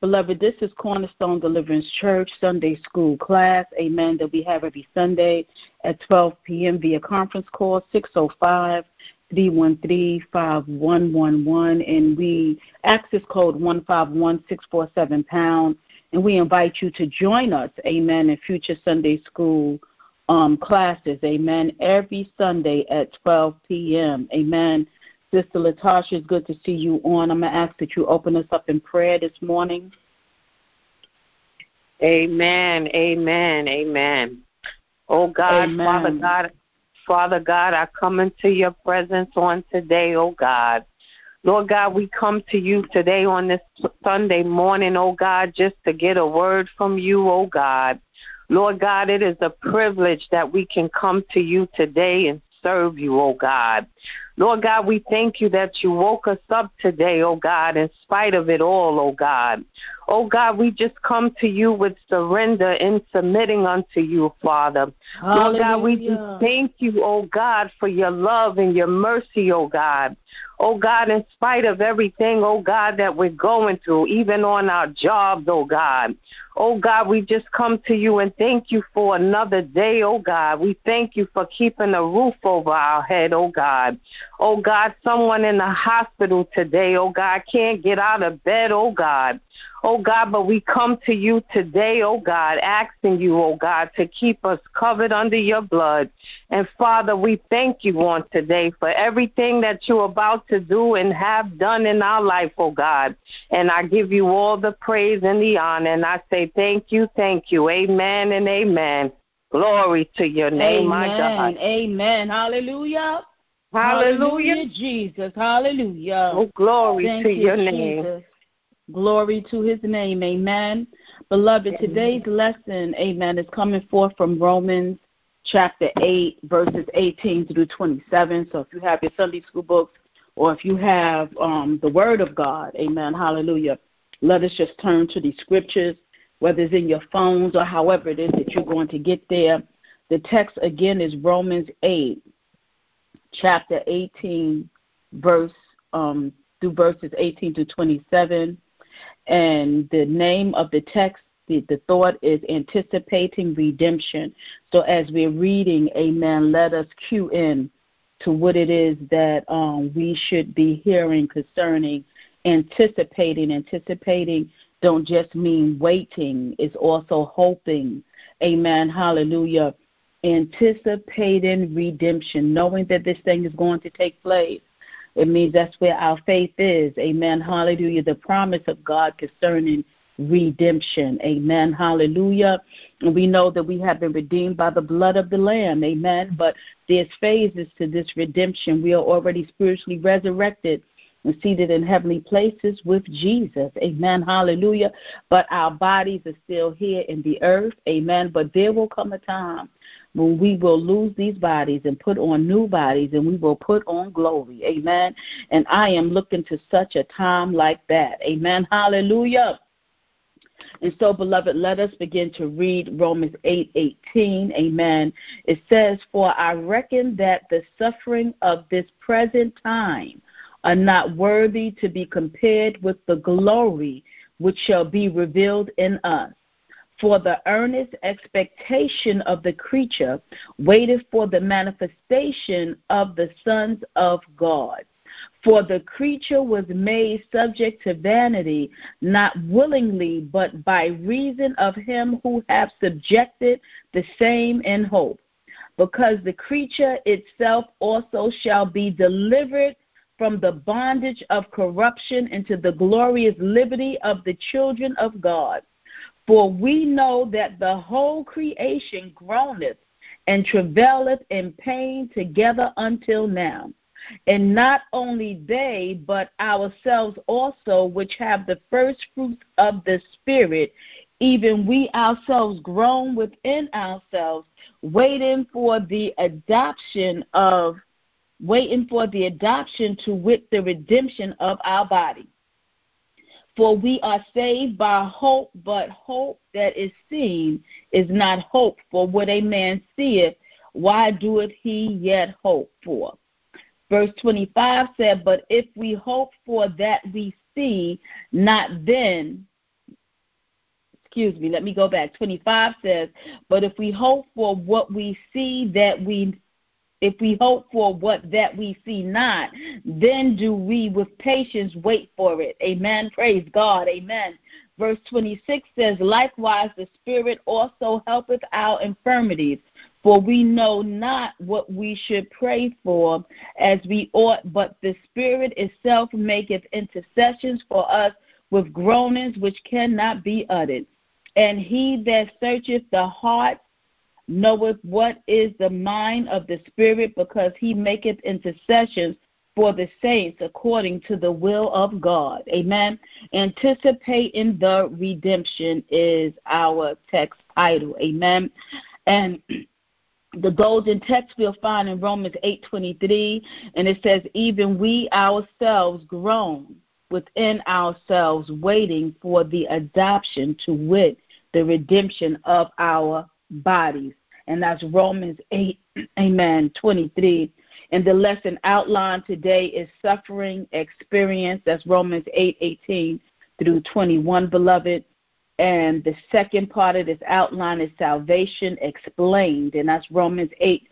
Beloved, this is Cornerstone Deliverance Church Sunday School class, amen, that we have every Sunday at 12 p.m. via conference call 605-313-5111, and we access code 151647#, and we invite you to join us, amen, in future Sunday School classes, amen, every Sunday at 12 p.m., amen. Sister Latasha, it's good to see you on. I'm going to ask that you open us up in prayer this morning. Amen, amen, amen. Oh, God, amen. Father God, I come into your presence on today, oh, God. Lord God, we come to you today on this Sunday morning, oh, God, just to get a word from you, oh, God. Lord God, it is a privilege that we can come to you today and serve you, oh, God. Lord God, we thank you that you woke us up today, oh God, in spite of it all, oh God. Oh God, we just come to you with surrender and submitting unto you, Father. Hallelujah. Lord God, we just thank you, oh God, for your love and your mercy, oh God. Oh God, in spite of everything, oh God, that we're going through, even on our jobs, oh God. Oh God, we just come to you and thank you for another day, oh God. We thank you for keeping a roof over our head, oh God. Oh God, someone in the hospital today, oh God, can't get out of bed, oh God. Oh God, but we come to you today, oh God, asking you, oh God, to keep us covered under your blood. And Father, we thank you on today for everything that you're about to do and have done in our life, oh God. And I give you all the praise and the honor, and I say thank you, amen and amen. Glory to your name, amen, my God. Amen, hallelujah. Hallelujah, Jesus, hallelujah. Oh, glory Thank to you, your name. Jesus. Glory to his name, amen. Beloved, Amen. Today's lesson, amen, is coming forth from Romans chapter 8, verses 18 through 27. So if you have your Sunday school books or if you have the Word of God, amen, hallelujah, let us just turn to these scriptures, whether it's in your phones or however it is that you're going to get there. The text, again, is Romans 8, chapter 18, through verses 18 to 27. And the name of the text, the thought is anticipating redemption. So as we're reading, amen, let us cue in to what it is that we should be hearing concerning anticipating. Anticipating don't just mean waiting. It's also hoping. Amen. Hallelujah. Anticipating redemption, knowing that this thing is going to take place. It means that's where our faith is. Amen. Hallelujah. The promise of God concerning redemption. Amen. Hallelujah. And we know that we have been redeemed by the blood of the Lamb. Amen. But there's phases to this redemption. We are already spiritually resurrected and seated in heavenly places with Jesus. Amen. Hallelujah. But our bodies are still here in the earth. Amen. But there will come a time when we will lose these bodies and put on new bodies, and we will put on glory. Amen. And I am looking to such a time like that. Amen. Hallelujah. And so, beloved, let us begin to read Romans 8:18. Amen. It says, "For I reckon that the suffering of this present time are not worthy to be compared with the glory which shall be revealed in us. For the earnest expectation of the creature waiteth for the manifestation of the sons of God. For the creature was made subject to vanity, not willingly, but by reason of him who hath subjected the same in hope. Because the creature itself also shall be delivered from the bondage of corruption into the glorious liberty of the children of God. For we know that the whole creation groaneth and travaileth in pain together until now. And not only they, but ourselves also, which have the first fruits of the Spirit, even we ourselves groan within ourselves, waiting for the adoption to wit the redemption of our body. For we are saved by hope, but hope that is seen is not hope. For what a man seeth, why doeth he yet hope for?" Verse 25 said, "But if we hope for that we see not, then let me go back. 25 says, but if we hope for what we see not, then do we with patience wait for it. Amen. Praise God. Amen. Verse 26 says, likewise the Spirit also helpeth our infirmities, for we know not what we should pray for as we ought, but the Spirit itself maketh intercessions for us with groanings which cannot be uttered. And he that searcheth the heart knoweth what is the mind of the Spirit, because he maketh intercessions for the saints according to the will of God. Amen. Anticipating the redemption is our text title. Amen. And the golden text we'll find in Romans 8:23, and it says, even we ourselves groan within ourselves, waiting for the adoption, to wit, the redemption of our bodies. And that's Romans 8, amen, 23. And the lesson outlined today is suffering experience. That's Romans 8:18 through 21, beloved. And the second part of this outline is salvation explained. And that's Romans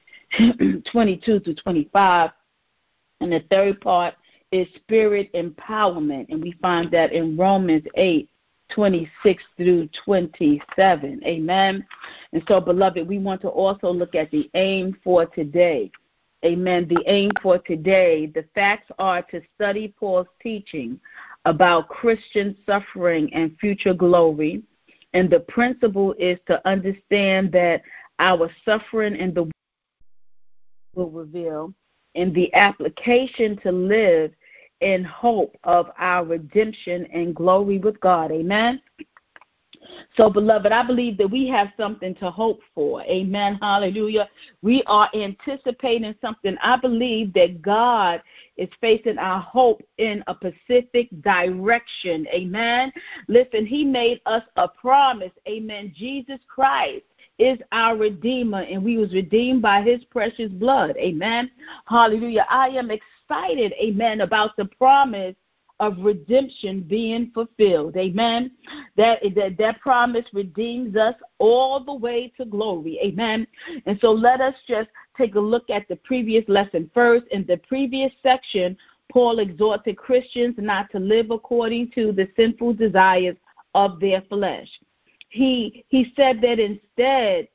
8:22 through 25. And the third part is spirit empowerment. And we find that in Romans 8:26 through 27. Amen. And so, beloved, we want to also look at the aim for today. Amen. The aim for today, the facts are to study Paul's teaching about Christian suffering and future glory. And the principle is to understand that our suffering in the world will reveal, and the application to live in hope of our redemption and glory with God. Amen. So, beloved, I believe that we have something to hope for. Amen. Hallelujah. We are anticipating something. I believe that God is facing our hope in a specific direction. Amen. Listen, he made us a promise. Amen. Jesus Christ is our Redeemer, and we was redeemed by his precious blood. Amen. Hallelujah. I am excited, amen, about the promise of redemption being fulfilled. Amen. That promise redeems us all the way to glory. Amen. And so let us just take a look at the previous lesson first. In the previous section, Paul exhorted Christians not to live according to the sinful desires of their flesh. He said that instead,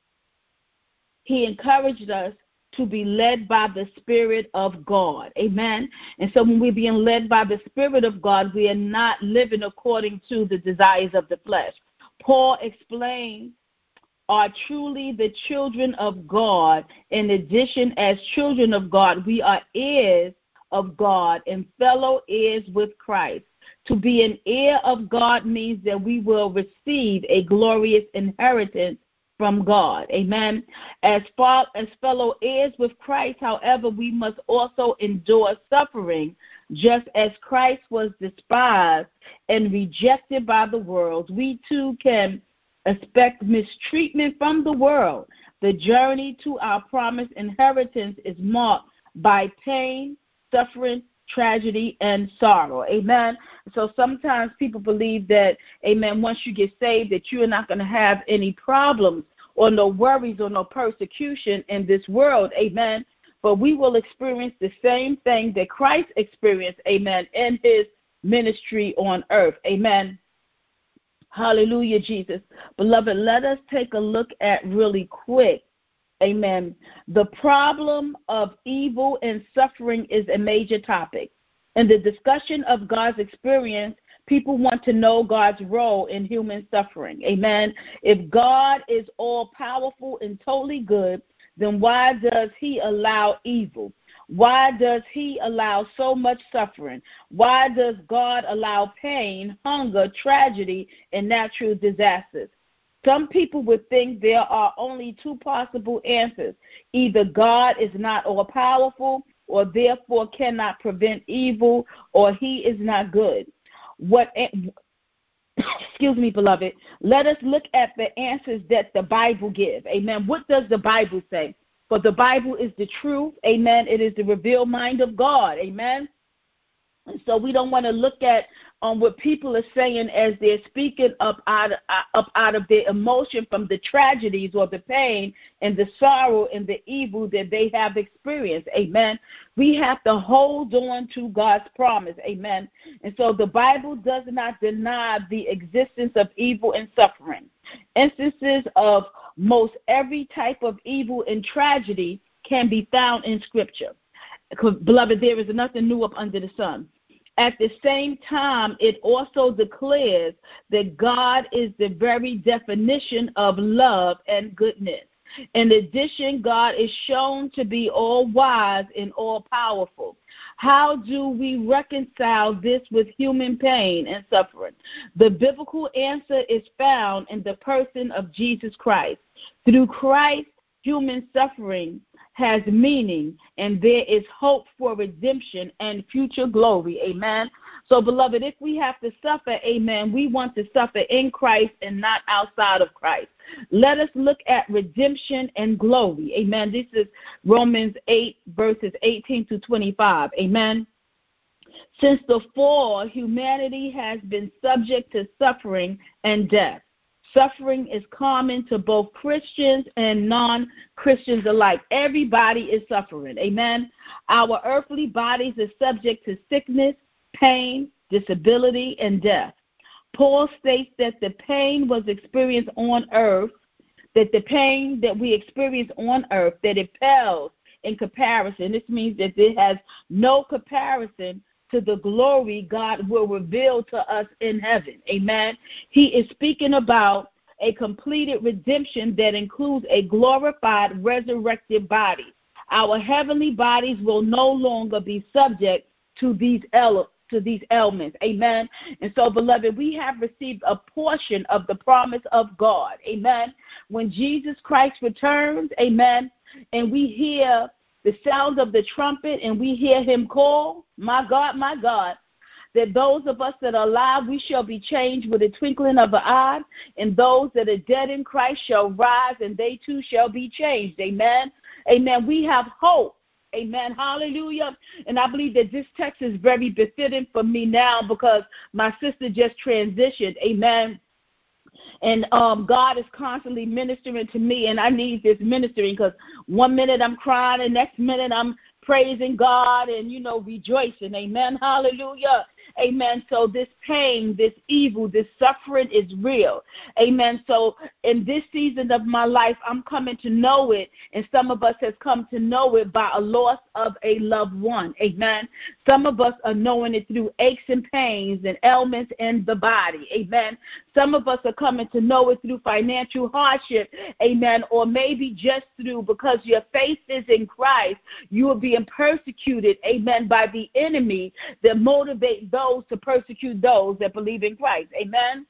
he encouraged us to be led by the Spirit of God. Amen. And so when we're being led by the Spirit of God, we are not living according to the desires of the flesh. Paul explained, are truly the children of God. In addition, as children of God, we are heirs of God and fellow heirs with Christ. To be an heir of God means that we will receive a glorious inheritance from God. Amen. As fellow heirs with Christ, however, we must also endure suffering, just as Christ was despised and rejected by the world. We too can expect mistreatment from the world. The journey to our promised inheritance is marked by pain, suffering, tragedy, and sorrow. Amen. So sometimes people believe that, amen, once you get saved, that you are not going to have any problems or no worries or no persecution in this world. Amen. But we will experience the same thing that Christ experienced, amen, in his ministry on earth. Amen. Hallelujah, Jesus. Beloved, let us take a look at really quick, amen, the problem of evil and suffering is a major topic. In the discussion of God's experience, people want to know God's role in human suffering. Amen. If God is all-powerful and totally good, then why does he allow evil? Why does he allow so much suffering? Why does God allow pain, hunger, tragedy, and natural disasters? Some people would think there are only two possible answers. Either God is not all-powerful, or therefore cannot prevent evil, or he is not good. Excuse me, beloved. Let us look at the answers that the Bible gives. Amen. What does the Bible say? For the Bible is the truth. Amen. It is the revealed mind of God. Amen. And so we don't want to look at what people are saying as they're speaking up out of their emotion from the tragedies or the pain and the sorrow and the evil that they have experienced. Amen. We have to hold on to God's promise. Amen. And so the Bible does not deny the existence of evil and suffering. Instances of most every type of evil and tragedy can be found in Scripture. Beloved, there is nothing new up under the sun. At the same time, it also declares that God is the very definition of love and goodness. In addition, God is shown to be all-wise and all-powerful. How do we reconcile this with human pain and suffering? The biblical answer is found in the person of Jesus Christ. Through Christ, human suffering has meaning, and there is hope for redemption and future glory. Amen. So, beloved, if we have to suffer, amen, we want to suffer in Christ and not outside of Christ. Let us look at redemption and glory. Amen. This is Romans 8, verses 18 to 25. Amen. Since the fall, humanity has been subject to suffering and death. Suffering is common to both Christians and non-Christians alike. Everybody is suffering. Amen. Our earthly bodies are subject to sickness, pain, disability, and death. Paul states that the pain was experienced on earth, that the pain that we experience on earth, that it pales in comparison. This means that it has no comparison to the glory God will reveal to us in heaven. Amen. He is speaking about a completed redemption that includes a glorified, resurrected body. Our heavenly bodies will no longer be subject to these ailments. Amen. And so, beloved, we have received a portion of the promise of God. Amen. When Jesus Christ returns, amen, and we hear the sound of the trumpet and we hear him call, my God, that those of us that are alive, we shall be changed with a twinkling of an eye, and those that are dead in Christ shall rise, and they too shall be changed. Amen. Amen. We have hope. Amen. Hallelujah. And I believe that this text is very befitting for me now because my sister just transitioned. Amen. And God is constantly ministering to me, and I need this ministering because one minute I'm crying, and next minute I'm praising God and, rejoicing. Amen. Hallelujah. Amen. So this pain, this evil, this suffering is real. Amen. So in this season of my life, I'm coming to know it, and some of us has come to know it by a loss of a loved one. Amen. Some of us are knowing it through aches and pains and ailments in the body. Amen. Some of us are coming to know it through financial hardship. Amen. Or maybe just through because your faith is in Christ, you are being persecuted. Amen. By the enemy that motivate those to persecute those that believe in Christ. Amen.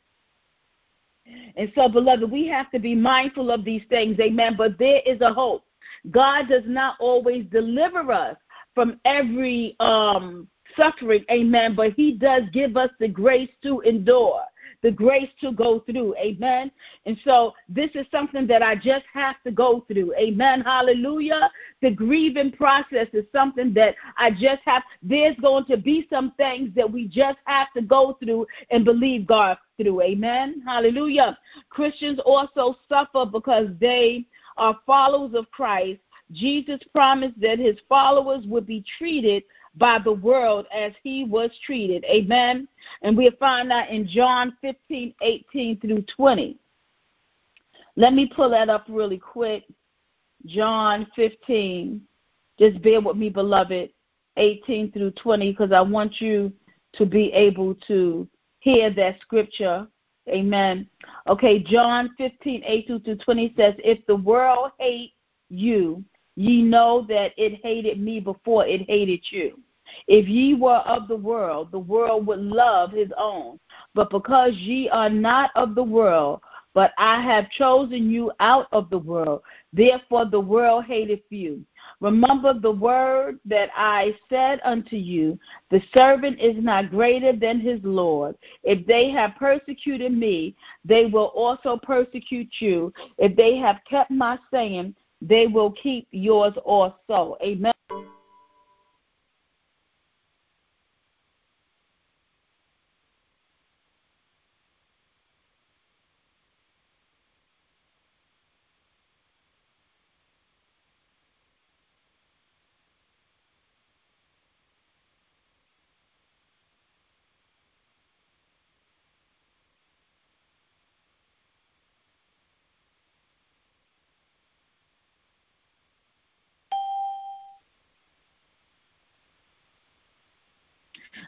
And so, beloved, we have to be mindful of these things. Amen. But there is a hope. God does not always deliver us from every suffering. Amen. But he does give us the grace to endure, the grace to go through. Amen. And so this is something that I just have to go through. Amen. Hallelujah. The grieving process is something that I just have. There's going to be some things that we just have to go through and believe God through. Amen. Hallelujah. Christians also suffer because they are followers of Christ. Jesus promised that his followers would be treated by the world as he was treated. Amen. And we find that in John 15:18 through 20. Let me pull that up really quick. John 15. Just bear with me, beloved. 18 through 20, because I want you to be able to hear that scripture. Amen. Okay, John 15:18 through 20 says, if the world hate you, ye know that it hated me before it hated you. If ye were of the world would love his own. But because ye are not of the world, but I have chosen you out of the world, therefore the world hateth you. Remember the word that I said unto you, the servant is not greater than his Lord. If they have persecuted me, they will also persecute you. If they have kept my saying, they will keep yours also. Amen.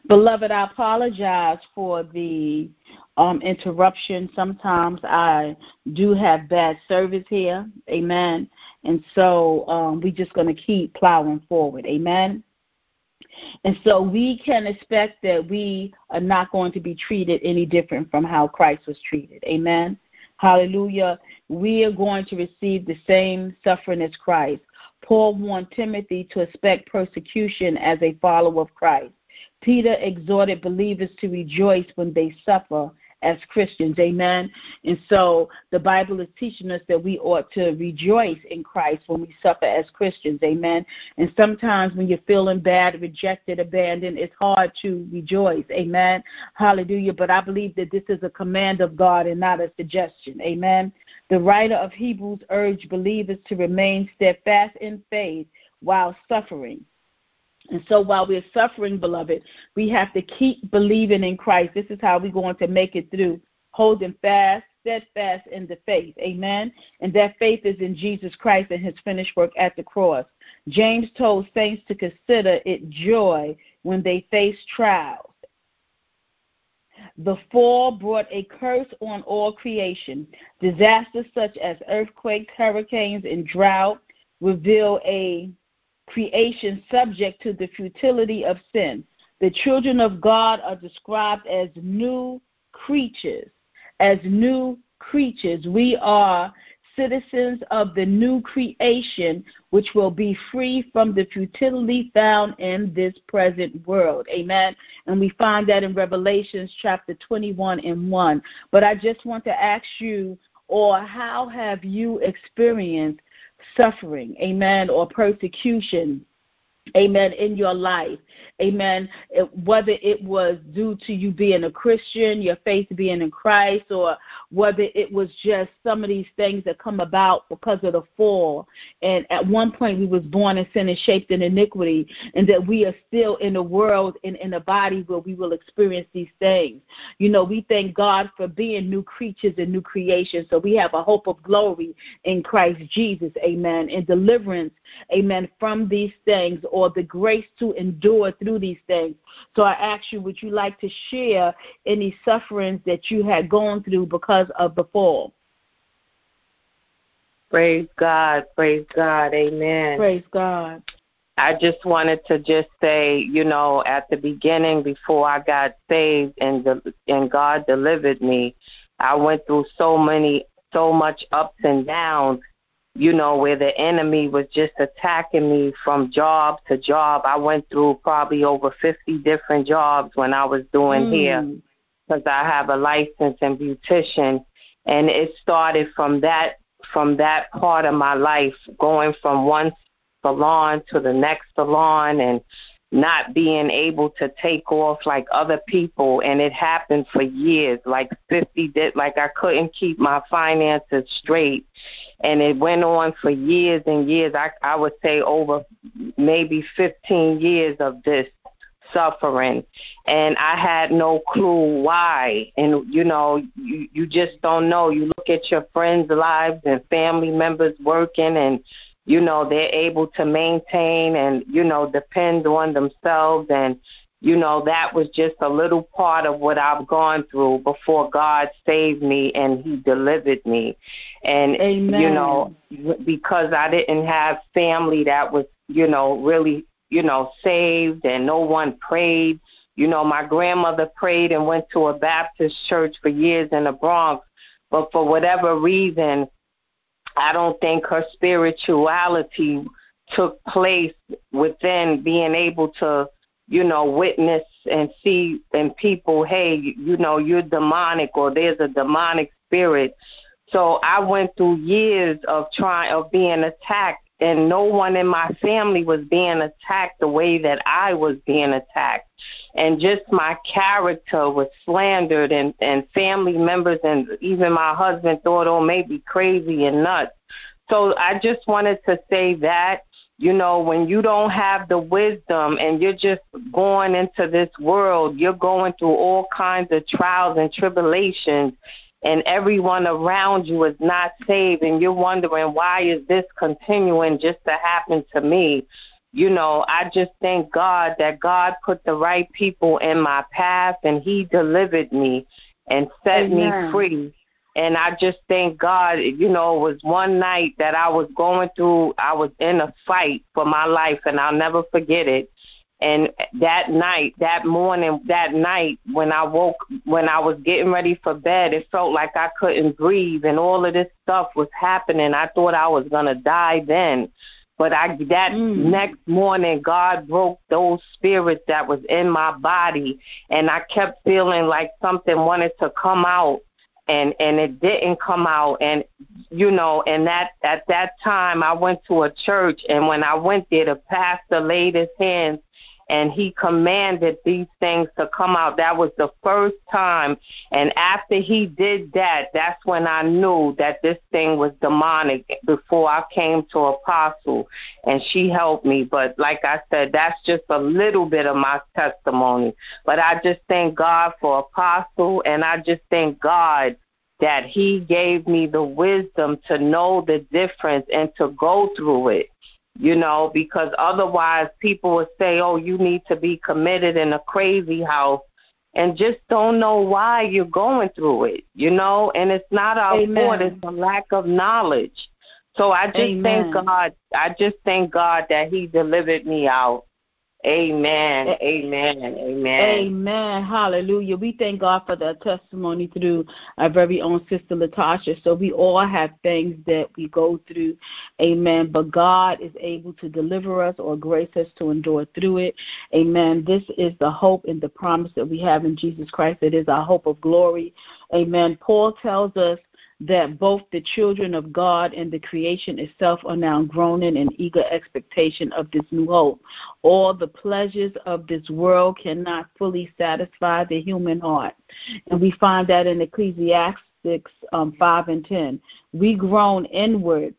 Beloved, I apologize for the interruption. Sometimes I do have bad service here. Amen. And so we're just going to keep plowing forward. Amen. And so we can expect that we are not going to be treated any different from how Christ was treated. Amen. Hallelujah. We are going to receive the same suffering as Christ. Paul warned Timothy to expect persecution as a follower of Christ. Peter exhorted believers to rejoice when they suffer as Christians. Amen. And so the Bible is teaching us that we ought to rejoice in Christ when we suffer as Christians. Amen. And sometimes when you're feeling bad, rejected, abandoned, it's hard to rejoice. Amen. Hallelujah. But I believe that this is a command of God and not a suggestion. Amen. The writer of Hebrews urged believers to remain steadfast in faith while suffering. And so while we're suffering, beloved, we have to keep believing in Christ. This is how we're going to make it through, holding fast, steadfast in the faith. Amen. And that faith is in Jesus Christ and his finished work at the cross. James told saints to consider it joy when they face trials. The fall brought a curse on all creation. Disasters such as earthquakes, hurricanes, and drought reveal a creation subject to the futility of sin. The children of God are described as new creatures. As new creatures, we are citizens of the new creation, which will be free from the futility found in this present world. Amen. And we find that in Revelation chapter 21:1. But I just want to ask you, or how have you experienced suffering, amen, or persecution, amen, in your life, amen, whether it was due to you being a Christian, your faith being in Christ, or whether it was just some of these things that come about because of the fall. And at one point we was born in sin and shaped in iniquity, and that we are still in a world and in a body where we will experience these things. You know, we thank God for being new creatures and new creation, so we have a hope of glory in Christ Jesus, amen, and deliverance, amen, from these things, or the grace to endure through these things. So I ask you, would you like to share any sufferings that you had gone through because of the fall? Praise God. Praise God. Amen. Praise God. I just wanted to just say, you know, at the beginning, before I got saved and God delivered me, I went through so much ups and downs, you know, where the enemy was just attacking me from job to job. I went through probably over 50 different jobs when I was doing hair, because I have a license in beautician. And it started from that part of my life, going from one salon to the next salon and not being able to take off like other people. And it happened for years, like I couldn't keep my finances straight. And it went on for years and years. I would say over maybe 15 years of this suffering. And I had no clue why. And, you know, you just don't know. You look at your friends' lives and family members working, and you know, they're able to maintain and, you know, depend on themselves. And, you know, that was just a little part of what I've gone through before God saved me and he delivered me. And, Amen. You know, because I didn't have family that was, you know, really, you know, saved, and no one prayed. You know, my grandmother prayed and went to a Baptist church for years in the Bronx, but for whatever reason, I don't think her spirituality took place within being able to, you know, witness and see in people, hey, you know, you're demonic, or there's a demonic spirit. So I went through years of being attacked, and no one in my family was being attacked the way that I was being attacked. And just my character was slandered, and family members and even my husband thought, oh, maybe crazy and nuts. So I just wanted to say that, you know, when you don't have the wisdom and you're just going into this world, you're going through all kinds of trials and tribulations, and everyone around you is not saved, and you're wondering, why is this continuing just to happen to me? I just thank God that God put the right people in my path, and he delivered me and set me free. And I just thank God, it was one night that I was going through, I was in a fight for my life, and I'll never forget it. And that night, when I was getting ready for bed, it felt like I couldn't breathe, and all of this stuff was happening. I thought I was going to die then. But next morning, God broke those spirits that was in my body, and I kept feeling like something wanted to come out, and it didn't come out. And, and at that time, I went to a church, and when I went there, the pastor laid his hands, and he commanded these things to come out. That was the first time. And after he did that, that's when I knew that this thing was demonic, before I came to Apostle, and she helped me. But like I said, that's just a little bit of my testimony. But I just thank God for Apostle, and I just thank God that he gave me the wisdom to know the difference and to go through it. Because otherwise people would say, oh, you need to be committed in a crazy house, and just don't know why you're going through it, and it's not our fault, it's a lack of knowledge. So I just thank God. I just thank God that he delivered me out. Amen. Amen. Amen. Amen. Hallelujah. We thank God for that testimony through our very own Sister Latasha. So we all have things that we go through. Amen. But God is able to deliver us or grace us to endure through it. Amen. This is the hope and the promise that we have in Jesus Christ. It is our hope of glory. Amen. Paul tells us that both the children of God and the creation itself are now groaning in eager expectation of this new hope. All the pleasures of this world cannot fully satisfy the human heart. And we find that in Ecclesiastes 5 and 10. We groan inwardly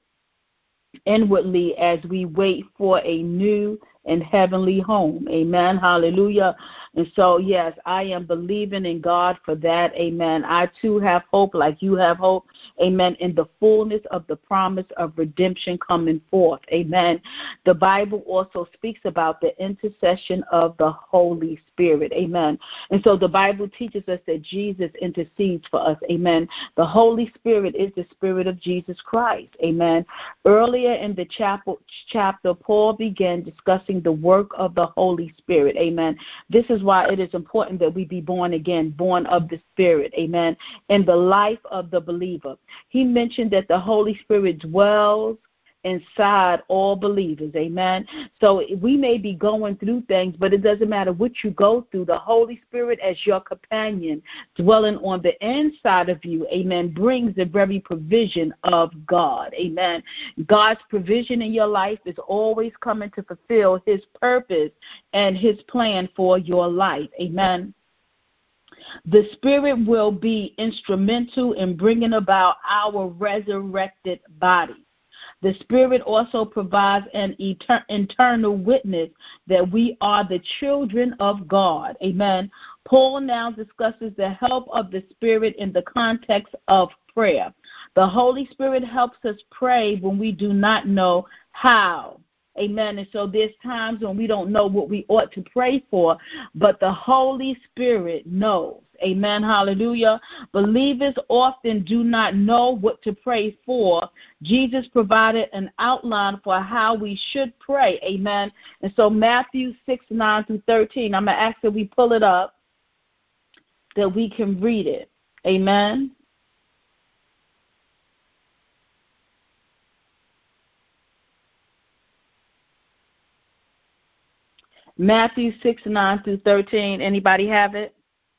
as we wait for a new and heavenly home. Amen. Hallelujah. And so, yes, I am believing in God for that. Amen. I, too, have hope like you have hope. Amen. In the fullness of the promise of redemption coming forth. Amen. The Bible also speaks about the intercession of the Holy Spirit. Amen. And so the Bible teaches us that Jesus intercedes for us. Amen. The Holy Spirit is the Spirit of Jesus Christ. Amen. Earlier in the chapter, Paul began discussing the work of the Holy Spirit. Amen. This is why it is important that we be born again, born of the Spirit. Amen. In the life of the believer. He mentioned that the Holy Spirit dwells inside all believers. Amen. So we may be going through things, but it doesn't matter what you go through. The Holy Spirit as your companion dwelling on the inside of you, amen, brings the very provision of God. Amen. God's provision in your life is always coming to fulfill his purpose and his plan for your life. Amen. The Spirit will be instrumental in bringing about our resurrected body. The Spirit also provides an internal witness that we are the children of God. Amen. Paul now discusses the help of the Spirit in the context of prayer. The Holy Spirit helps us pray when we do not know how. Amen. And so there's times when we don't know what we ought to pray for, but the Holy Spirit knows. Amen. Hallelujah. Believers often do not know what to pray for. Jesus provided an outline for how we should pray. Amen. And so Matthew 6:9-13, I'm going to ask that we pull it up, that we can read it. Amen. Matthew 6:9-13. Anybody have it?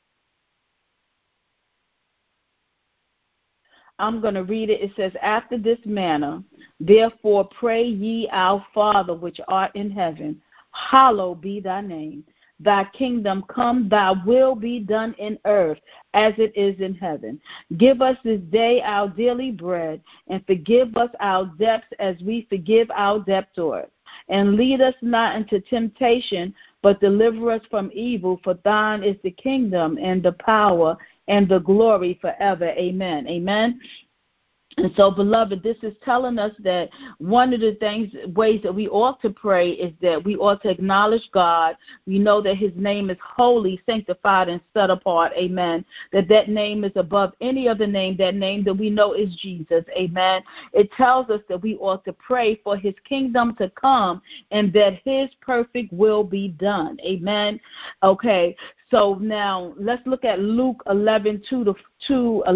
I'm going to read it. It says, after this manner, therefore pray ye, our Father which art in heaven, hallowed be thy name. Thy kingdom come, thy will be done in earth as it is in heaven. Give us this day our daily bread, and forgive us our debts as we forgive our debtors. And lead us not into temptation, but deliver us from evil. For thine is the kingdom and the power and the glory forever. Amen. Amen. And so, beloved, this is telling us that one of the ways that we ought to pray is that we ought to acknowledge God. We know that his name is holy, sanctified, and set apart. Amen. That name is above any other name. That name that we know is Jesus. Amen. It tells us that we ought to pray for his kingdom to come and that his perfect will be done. Amen. Okay. So now let's look at Luke 11, 2 through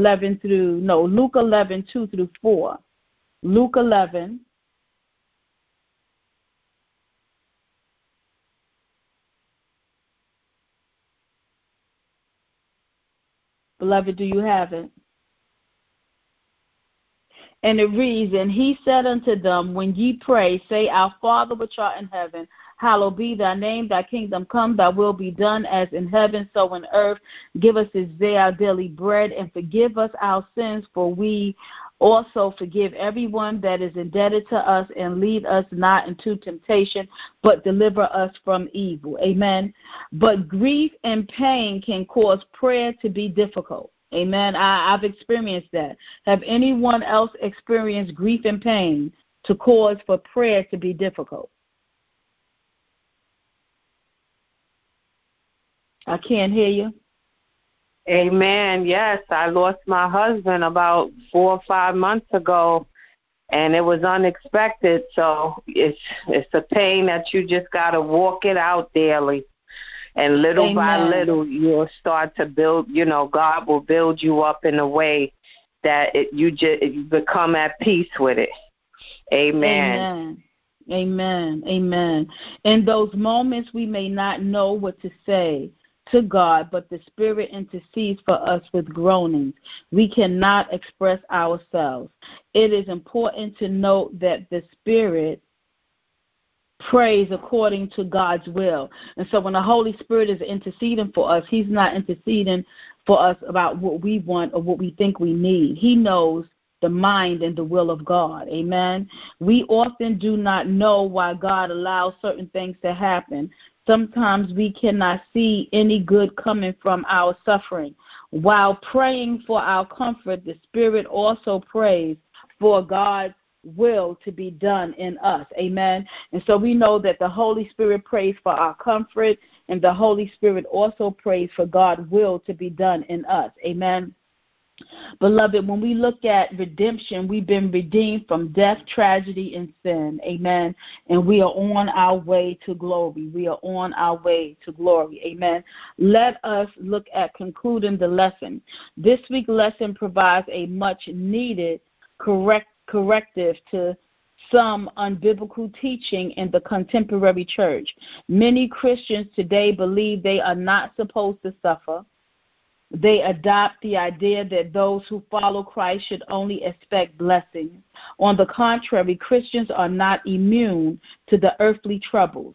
4. Luke 11. Beloved, do you have it? And it reads, and he said unto them, when ye pray, say, Our Father which art in heaven, hallowed be thy name, thy kingdom come, thy will be done as in heaven, so in earth. Give us this day our daily bread, and forgive us our sins, for we also forgive everyone that is indebted to us, and lead us not into temptation, but deliver us from evil. Amen. But grief and pain can cause prayer to be difficult. Amen. I've experienced that. Have anyone else experienced grief and pain to cause for prayer to be difficult? I can't hear you. Amen. Yes, I lost my husband about 4 or 5 months ago, and it was unexpected. So it's a pain that you just got to walk it out daily. And little Amen. by little, you'll start to build, God will build you up in a way that you become at peace with it. Amen. Amen. Amen. Amen. In those moments, we may not know what to say to God, but the Spirit intercedes for us with groanings. We cannot express ourselves. It is important to note that the Spirit prays according to God's will. And so when the Holy Spirit is interceding for us, he's not interceding for us about what we want or what we think we need. He knows the mind and the will of God. Amen. We often do not know why God allows certain things to happen. Sometimes we cannot see any good coming from our suffering. While praying for our comfort, the Spirit also prays for God's will to be done in us. Amen. And so we know that the Holy Spirit prays for our comfort, and the Holy Spirit also prays for God's will to be done in us. Amen. Beloved, when we look at redemption, we've been redeemed from death, tragedy, and sin. Amen. And we are on our way to glory. We are on our way to glory. Amen. Let us look at concluding the lesson. This week's lesson provides a much needed corrective to some unbiblical teaching in the contemporary church. Many Christians today believe they are not supposed to suffer. They adopt the idea that those who follow Christ should only expect blessings. On the contrary, Christians are not immune to the earthly troubles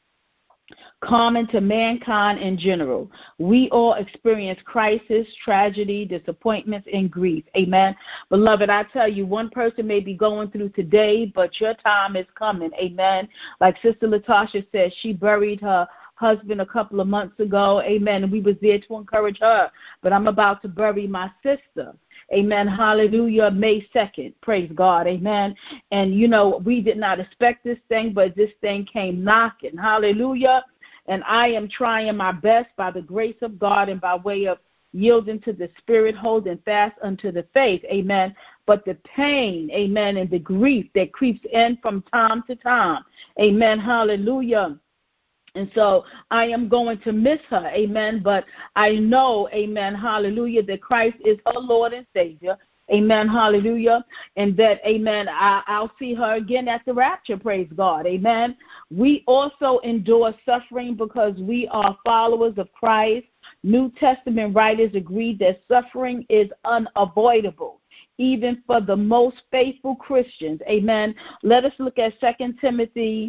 common to mankind in general. We all experience crisis, tragedy, disappointments, and grief. Amen. Beloved, I tell you, one person may be going through today, but your time is coming. Amen. Like Sister Latasha said, she buried her husband a couple of months ago. Amen. And we was there to encourage her. But I'm about to bury my sister. Amen. Hallelujah. May 2nd. Praise God. Amen. And, we did not expect this thing, but this thing came knocking. Hallelujah. And I am trying my best by the grace of God and by way of yielding to the Spirit, holding fast unto the faith. Amen. But the pain, amen, and the grief that creeps in from time to time. Amen. Hallelujah. And so I am going to miss her, amen, but I know, amen, hallelujah, that Christ is her Lord and Savior, amen, hallelujah, and that, amen, I'll see her again at the rapture, praise God, amen. We also endure suffering because we are followers of Christ. New Testament writers agree that suffering is unavoidable, even for the most faithful Christians, amen. Let us look at 2 Timothy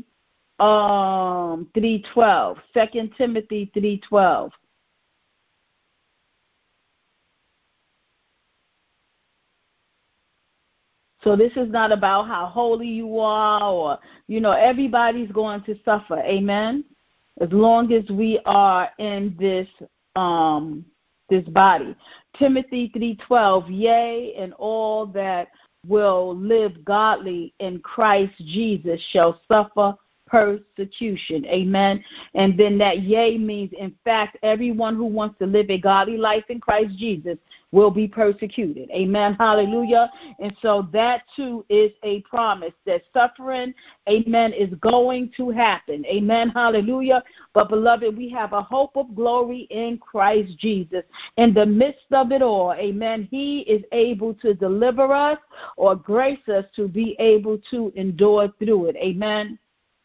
3:12. 2 Timothy 3:12. So this is not about how holy you are or, everybody's going to suffer. Amen. As long as we are in this body. Timothy 3:12. Yea, and all that will live godly in Christ Jesus shall suffer persecution. Amen. And then that yea means, in fact, everyone who wants to live a godly life in Christ Jesus will be persecuted. Amen. Hallelujah. And so that too is a promise that suffering, amen, is going to happen. Amen. Hallelujah. But beloved, we have a hope of glory in Christ Jesus. In the midst of it all, amen, he is able to deliver us or grace us to be able to endure through it. Amen.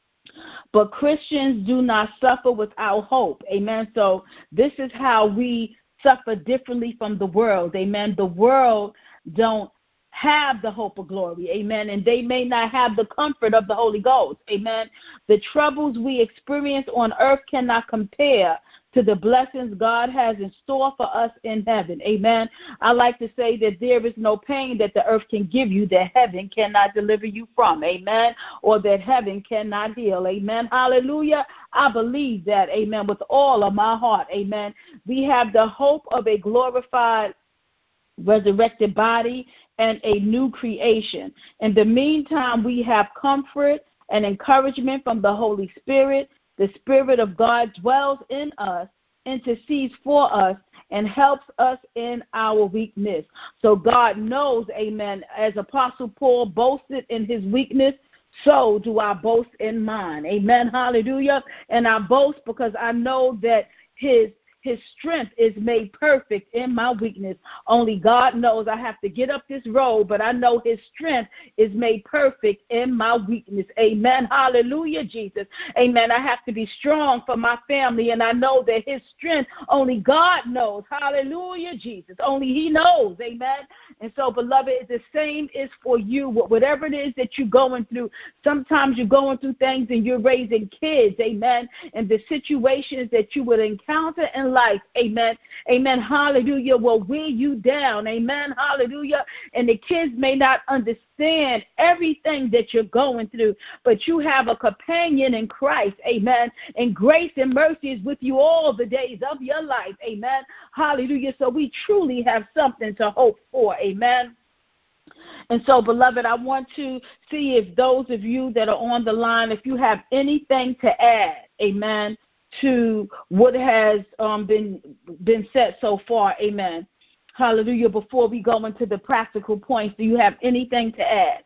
But Christians do not suffer without hope. Amen. So this is how we suffer differently from the world. Amen. The world don't have the hope of glory. Amen. And they may not have the comfort of the Holy Ghost. Amen. The troubles we experience on earth cannot compare to the blessings God has in store for us in heaven. Amen. I like to say that there is no pain that the earth can give you that heaven cannot deliver you from. Amen. Or that heaven cannot heal. Amen. Hallelujah. I believe that. Amen. With all of my heart. Amen. We have the hope of a glorified, resurrected body and a new creation. In the meantime, we have comfort and encouragement from the Holy Spirit. The Spirit of God dwells in us, intercedes for us, and helps us in our weakness. So God knows, amen, as Apostle Paul boasted in his weakness, so do I boast in mine. Amen, hallelujah. And I boast because I know that his strength is made perfect in my weakness. Only God knows I have to get up this road, but I know his strength is made perfect in my weakness. Amen. Hallelujah, Jesus. Amen. I have to be strong for my family, and I know that his strength, only God knows. Hallelujah, Jesus. Only he knows. Amen. And so, beloved, the same is for you. Whatever it is that you're going through, sometimes you're going through things and you're raising kids. Amen. And the situations that you would encounter in life, amen, amen, hallelujah, will weigh you down, amen, hallelujah, and the kids may not understand everything that you're going through, but you have a companion in Christ, amen, and grace and mercy is with you all the days of your life, amen, hallelujah, so we truly have something to hope for, amen. And so, beloved, I want to see if those of you that are on the line, if you have anything to add, amen, to what has been said so far, amen. Hallelujah. Before we go into the practical points, do you have anything to add?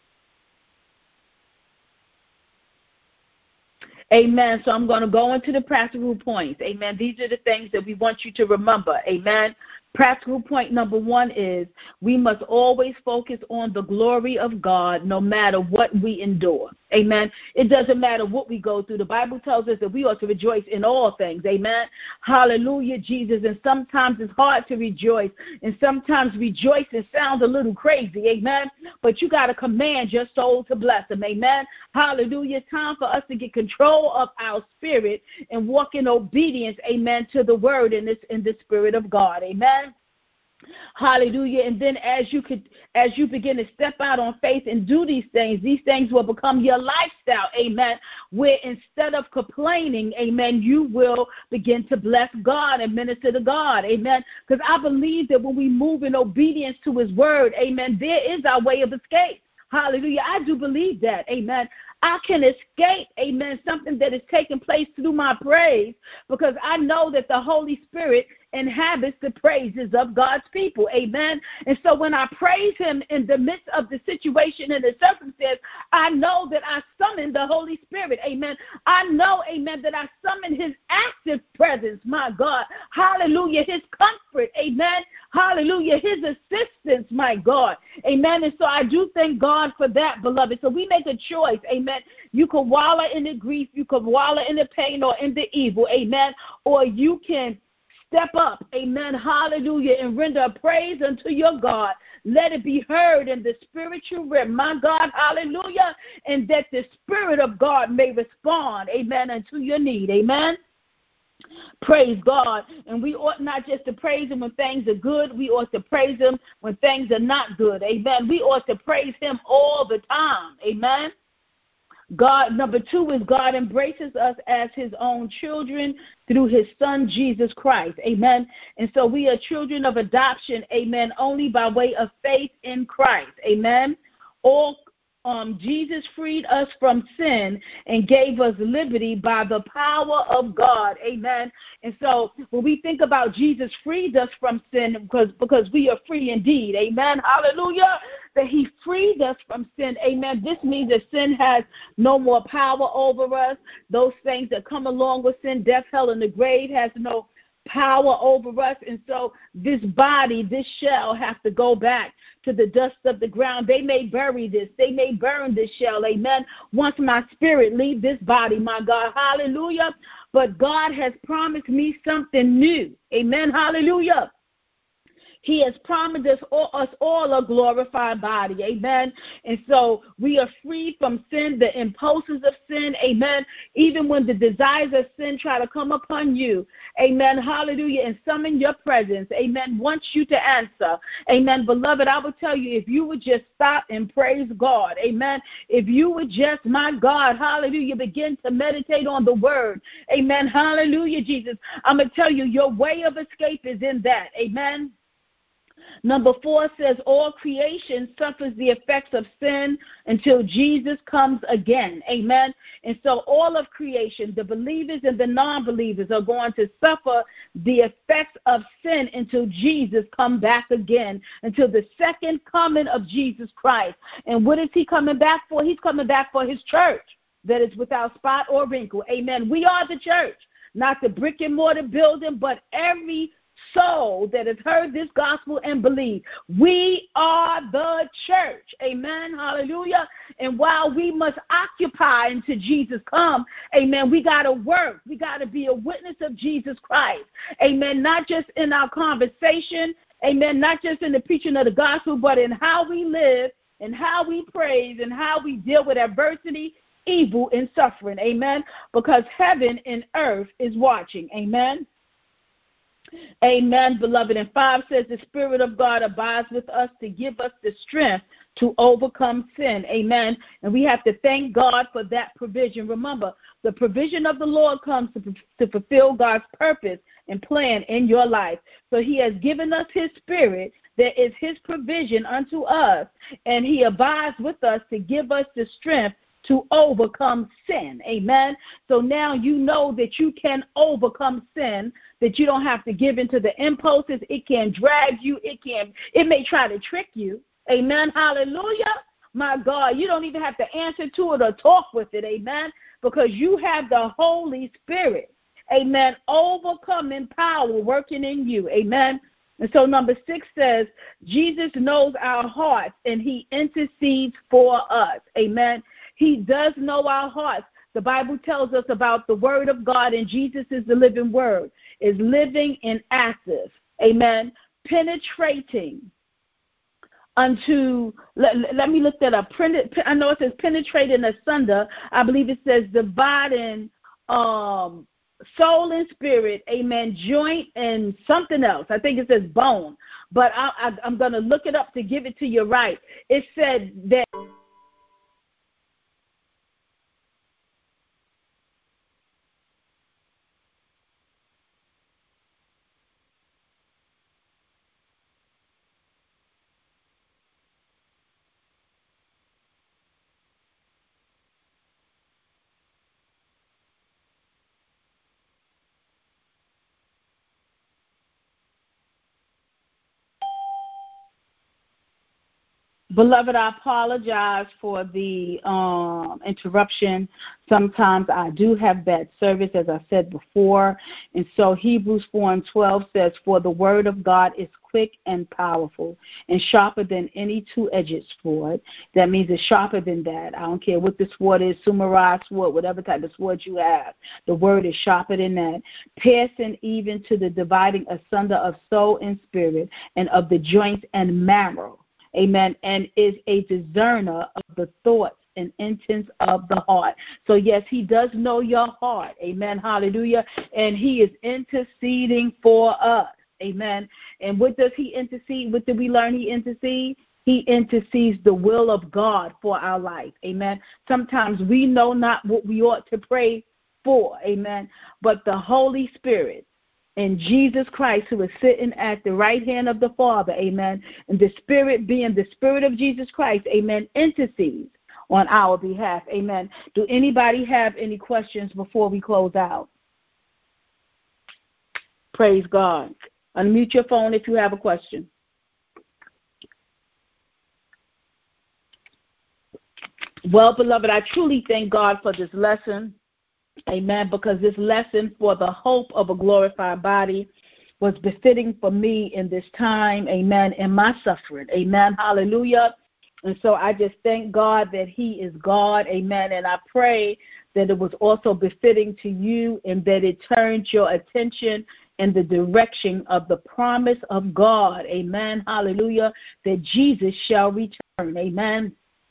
Amen. So I'm going to go into the practical points. Amen. These are the things that we want you to remember. Amen. Practical point number one is we must always focus on the glory of God no matter what we endure. Amen. It doesn't matter what we go through. The Bible tells us that we ought to rejoice in all things. Amen. Hallelujah, Jesus. And sometimes it's hard to rejoice. And sometimes rejoicing sounds a little crazy. Amen. But you got to command your soul to bless him. Amen. Hallelujah. It's time for us to get control of our spirit and walk in obedience. Amen. To the word in the spirit of God. Amen. Hallelujah. And then as you begin to step out on faith and do these things will become your lifestyle. Amen. Where instead of complaining, amen, you will begin to bless God and minister to God. Amen. Because I believe that when we move in obedience to his word, amen, there is our way of escape. Hallelujah. I do believe that. Amen. I can escape, amen, something that is taking place through my praise because I know that the Holy Spirit inhabits the praises of God's people, amen. And so when I praise him in the midst of the situation and the circumstance, I know that I summon the Holy Spirit, amen. I know, amen, that I summon his active presence, my God, hallelujah, his comfort, amen, hallelujah, his assistance, my God, amen. And so I do thank God for that, beloved. So we make a choice, amen. You can wallow in the grief, you can wallow in the pain or in the evil, amen, or you can step up, amen, hallelujah, and render a praise unto your God. Let it be heard in the spiritual realm, my God, hallelujah, and that the Spirit of God may respond, amen, unto your need, amen. Praise God. And we ought not just to praise him when things are good. We ought to praise him when things are not good, amen. We ought to praise him all the time, amen. Number 2 is God embraces us as his own children through his son, Jesus Christ. Amen. And so we are children of adoption. Amen. Only by way of faith in Christ. Amen. Jesus freed us from sin and gave us liberty by the power of God. Amen. And so when we think about Jesus freed us from sin because we are free indeed. Amen. Hallelujah. That he freed us from sin. Amen. This means that sin has no more power over us. Those things that come along with sin, death, hell, and the grave has no power over us. And so this body, this shell, has to go back to the dust of the ground. They may bury this. They may burn this shell. Amen. Once my spirit leave this body, my God. Hallelujah. But God has promised me something new. Amen. Hallelujah. He has promised us all a glorified body. Amen. And so we are free from sin, the impulses of sin. Amen. Even when the desires of sin try to come upon you. Amen. Hallelujah. And summon your presence. Amen. Wants you to answer. Amen. Beloved, I will tell you, if you would just stop and praise God. Amen. If you would just, my God, hallelujah, begin to meditate on the word. Amen. Hallelujah, Jesus. I'm going to tell you, your way of escape is in that. Amen. Number 4 says all creation suffers the effects of sin until Jesus comes again. Amen. And so all of creation, the believers and the non-believers, are going to suffer the effects of sin until Jesus comes back again, until the second coming of Jesus Christ. And what is he coming back for? He's coming back for his church that is without spot or wrinkle. Amen. We are the church, not the brick and mortar building, but every soul that has heard this gospel and believe. We are the church. Amen. Hallelujah. And while we must occupy until Jesus come, amen, we got to work. We got to be a witness of Jesus Christ. Amen. Not just in our conversation. Amen. Not just in the preaching of the gospel, but in how we live and how we praise and how we deal with adversity, evil, and suffering. Amen. Because heaven and earth is watching. Amen. Amen, beloved. And 5 says the Spirit of God abides with us to give us the strength to overcome sin. Amen. And we have to thank God for that provision. Remember, the provision of the Lord comes to fulfill God's purpose and plan in your life. So he has given us his Spirit that is his provision unto us, and he abides with us to give us the strength to overcome sin. Amen. So now you know that you can overcome sin, that you don't have to give into the impulses. It can drag you. It may try to trick you. Amen. Hallelujah. My God, you don't even have to answer to it or talk with it. Amen. Because you have the Holy Spirit. Amen. Overcoming power working in you. Amen. And so number 6 says, Jesus knows our hearts and he intercedes for us. Amen. He does know our hearts. The Bible tells us about the word of God, and Jesus is the living word, is living and active. Amen. Penetrating unto, let me look that up. I know it says penetrating asunder. I believe it says dividing soul and spirit, amen, joint and something else. I think it says bone. But I'm going to look it up to give it to you right. It said that beloved, I apologize for the interruption. Sometimes I do have bad service, as I said before. And so Hebrews 4:12 says, for the word of God is quick and powerful and sharper than any two-edged sword. That means it's sharper than that. I don't care what the sword is, samurai sword, whatever type of sword you have. The word is sharper than that, piercing even to the dividing asunder of soul and spirit and of the joints and marrow. Amen. And is a discerner of the thoughts and intents of the heart. So, yes, he does know your heart. Amen. Hallelujah. And he is interceding for us. Amen. And what does he intercede? What did we learn he intercedes? He intercedes the will of God for our life. Amen. Sometimes we know not what we ought to pray for. Amen. But the Holy Spirit and Jesus Christ, who is sitting at the right hand of the Father, amen, and the Spirit being the Spirit of Jesus Christ, amen, intercedes on our behalf. Amen. Do anybody have any questions before we close out? Praise God. Unmute your phone if you have a question. Well, beloved, I truly thank God for this lesson. Amen. Because this lesson for the hope of a glorified body was befitting for me in this time. Amen. In my suffering. Amen. Hallelujah. And so I just thank God that He is God. Amen. And I pray that it was also befitting to you and that it turned your attention in the direction of the promise of God. Amen. Hallelujah. That Jesus shall return. Amen.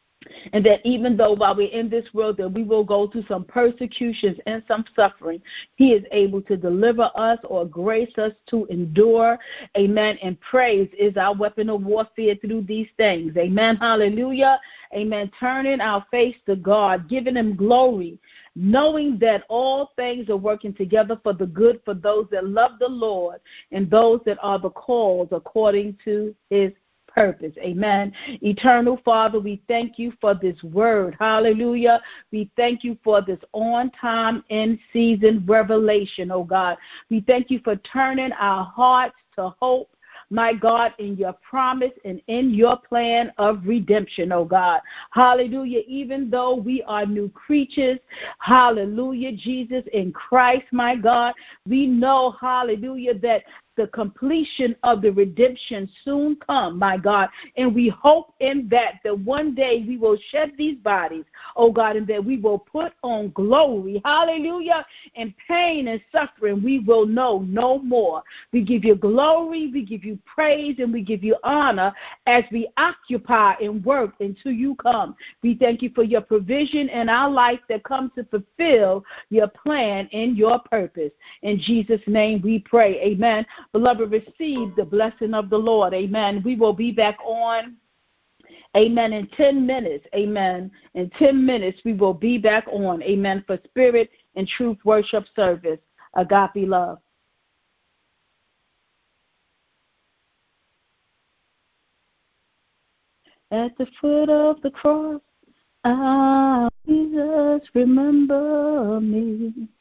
And that even though while we're in this world that we will go through some persecutions and some suffering, He is able to deliver us or grace us to endure. Amen. And praise is our weapon of warfare through these things. Amen. Hallelujah. Amen. Turning our face to God, giving Him glory, knowing that all things are working together for the good for those that love the Lord and those that are the called according to His purpose. Amen. Eternal Father, we thank you for this word. Hallelujah. We thank you for this on time, in season revelation, oh God. We thank you for turning our hearts to hope, my God, in your promise and in your plan of redemption, oh God. Hallelujah. Even though we are new creatures, hallelujah, Jesus, in Christ, my God, we know, hallelujah, that the completion of the redemption soon come, my God. And we hope in that one day we will shed these bodies, oh God, and that we will put on glory, hallelujah, and pain and suffering we will know no more. We give you glory, we give you praise, and we give you honor as we occupy and work until you come. We thank you for your provision in our life that comes to fulfill your plan and your purpose. In Jesus' name we pray, amen. Beloved, receive the blessing of the Lord. Amen. We will be back on, amen, in 10 minutes. Amen. In 10 minutes, we will be back on, amen, for Spirit and Truth Worship Service. Agape love. At the foot of the cross, Jesus, remember me.